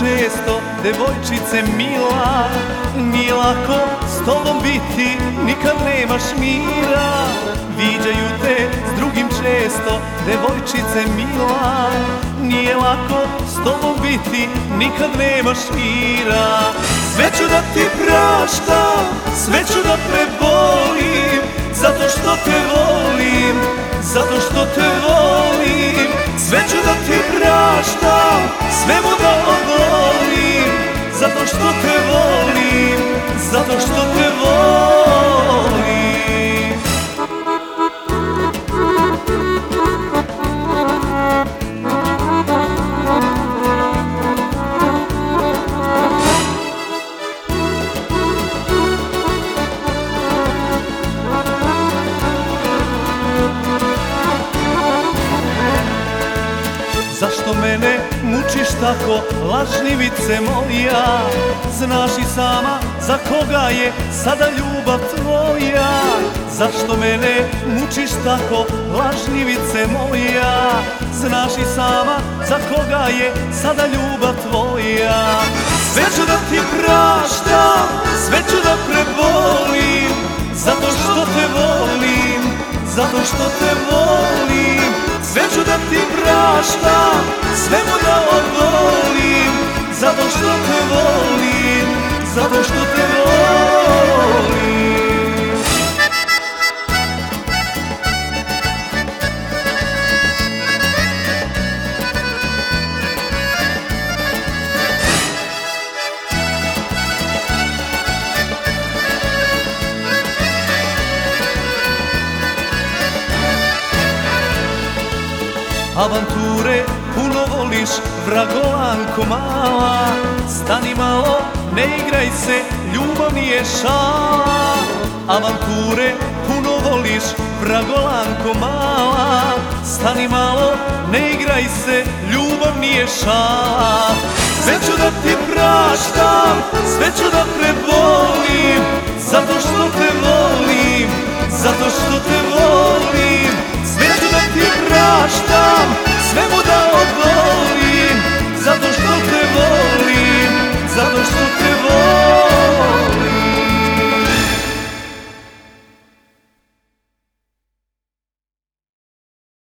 često, devojčice mila, nije lako s tobom biti, nikad nemaš mira. Viđaju te s drugim često, devojčice mila, nije lako s tobom biti, nikad nemaš mira. Sve ću da ti praštam, sve ću da prebolim, zato što te volim, zato što te volim. Sve ću da ti praštam, sve mu da odolim, zato što te volim, zato što te volim. Zašto mene mučiš tako, lažljivice moja? Znaš i sama za koga je sada ljubav tvoja. Zašto mene mučiš tako, lažljivice moja? Znaš i sama za koga je sada ljubav tvoja. Sve ću da ti praštam, sve ću da prebolim, zato što te volim, zato što te volim. Sve ću da ti praštam, sve mu da odolim, zato što te volim, zato što te volim. Avanture puno voliš, vragolanko mala, stani malo, ne igraj se, ljubav nije šala. Avanture puno voliš, vragolanko mala, stani malo, ne igraj se, ljubav nije šala. Sve ću da ti praštam, sve ću da prebolim, zato što te volim, zato što te volim.